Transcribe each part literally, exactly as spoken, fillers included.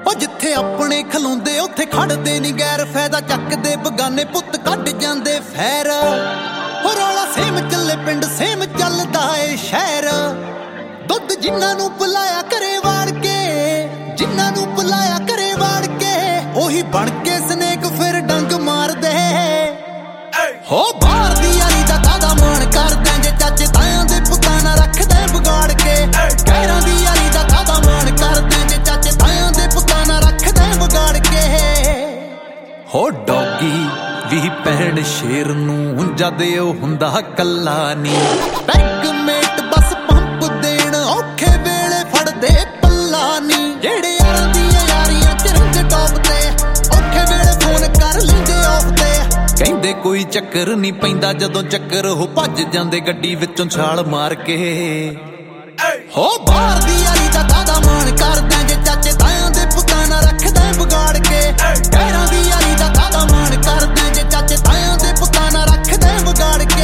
ਉਹ ਜਿੱਥੇ ਆਪਣੇ ਖਲੋਂਦੇ ਉੱਥੇ ਖੜਦੇ ਨੀ ਗੈਰ ਫਾਇਦਾ ਚੱਕਦੇ ਬਗਾਨੇ ਪੁੱਤ ਕੱਢ ਜਾਂਦੇ ਫੈਰ ਹੋ ਰੌਲਾ ਸੇਮ ਚੱਲੇ ਪਿੰਡ ਸੇਮ ਚੱਲਦਾ ਏ ਸ਼ਹਿਰ ਦੁੱਧ ਜਿੰਨਾਂ ਨੂੰ ਪਿਲਾਇਆ ਘਰੇ ਵਾੜ ਕੇ ਜਿੰਨਾਂ ਨੂੰ ਪਿਲਾਇਆ ਘਰੇ ਵਾੜ ਕੇ ਉਹੀ ਬਣ ਕੇ ਸਨੇਕ ਫਿਰ ਡੰਗ ਮਾਰਦੇ ਹੋ ਬਾਹਰ ਦੀ ਯਾਰੀ ਦਾ ਕਾਦਾ ਮਾਣ ਕਰਦਾ ਜੇ ਚਾਚੇ ਤਾਇਆਂ ਦੇ ਪੁੱਤਾਂ ਨਾਲ ਰੱਖਦੇ ਵਿਗਾੜ ਕੇ ਗੈਰਾਂ ਦੀ ਯਾਰੀ ਦਾ ਕਾਦਾ ਮਾਣ ਕਰਦਾ ਜੇ ਚਾਚੇ ਤਾਇਆਂ ਦੇ ਪੁੱਤਾਂ ਨਾਲ ਰੱਖਦੇ ਵਿਗਾੜ ਕੇ ਹੋ ਡੌਗੀ ਵੀ ਭੈਣ ਸ਼ੇਰ ਨੂੰ ਜਦ ਉਹ ਹੁੰਦਾ ਕੱਲਾ ਨੀ ਬੈਂਕਮੇਟ ਬਸ ਪੰਪ ਦੇਣ ਔਖੇ ਵੇਲੇ ਫੜਦੇ ਪੱਲਾ ਨੀ ਜਿਹੜੇ ਯਾਰਾਂ ਦੀਆਂ ਯਾਰੀਆਂ ਚ ਰੰਗ ਟੌਪ ਤੇ ਔਖੇ ਵੇਲੇ ਫੋਨ ਕਰ ਲੈਂਦੇ ਆਫ ਤੇ ਕਹਿੰਦੇ ਕੋਈ ਚੱਕਰ ਨੀ ਪੈਂਦਾ ਜਦੋਂ ਚੱਕਰ ਉਹ ਭੱਜ ਜਾਂਦੇ ਗੱਡੀ ਵਿੱਚੋਂ ਛਾਲ ਮਾਰ ਕੇ ਹੋ ਬਾਹਰ ਦੀ ਯਾਰੀ ਦਾ ਕਾਦਾ ਮਾਣ ਕਰਦਾ ਜੇ ਚਾਚੇ ਤਾਇਆਂ ਦੇ ਪੁੱਤਾਂ ਨਾਲ ਰੱਖਦਾ ਵਿਗਾੜ ਕੇ ਗੈਰਾਂ ਦੀ ਯਾਰੀ ਦਾ ਕਾਦਾ ਮਾਣ ਕਰਦਾ ਜੇ ਚਾਚੇ ਤਾਇਆਂ ਦੇ ਪੁੱਤਾਂ ਨਾਲ ਰੱਖਦਾ ਵਿਗਾੜ ਕੇ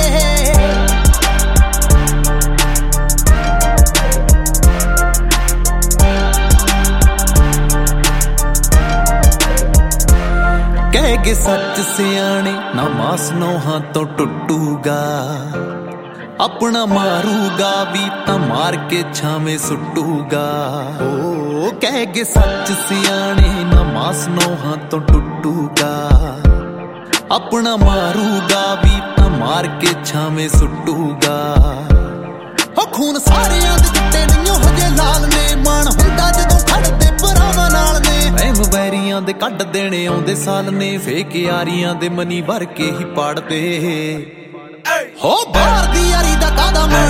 ਕਹਿ ਕੇ ਸੱਚ ਸਿਆਣੇ ਨਾ ਮਾਸ ਨੋਹਾਂ ਤੋਂ ਟੁੱਟੂਗਾ ਆਪਣਾ ਮਾਰੂਗਾ ਵੀ ਤਾਂ ਮਾਰ ਕੇ ਛਾਵੇਂ ਸੁੱਟੂਗਾ ਓ ਕਹਿ ਕੇ ਸੱਚ ਸਿਆਣੇ ਨਾ ਮਾਸ ਨੋਹਾਂ ਤੋਂ ਟੁੱਟੂਗਾ ਆਪਣਾ ਮਾਰੂਗਾ ਵੀ ਤਾਂ ਮਾਰ ਕੇ ਛਾਵੇਂ ਸੁੱਟੂਗਾ ਹੋ ਖੂਨ ਸਾਰਿਆਂ ਦੇ ਚਿੱਟੇ ਨਹੀਂ ਹਜੇ ਲਾਲ ਨੇ ਮਾਣ ਹੁੰਦਾ ਜਦੋਂ ਖੜਦੇ ਭਰਾਵਾਂ ਨਾਲ ਨੇ ਵਹਿਮ ਵੈਰੀਆਂ ਦੇ ਕੱਢ ਦੇਣੇ ਆਉਂਦੇ ਸਾਲ ਨੇ ਫੇਕ ਯਾਰੀਆਂ ਦੇ ਮਨੀ ਭਰ ਕੇ ਹੀ ਪਾੜਦੇ ਹੋ ਬਾਹਰ ਦੀ ਯਾਰੀ ਦਾ ਕਾਦਾ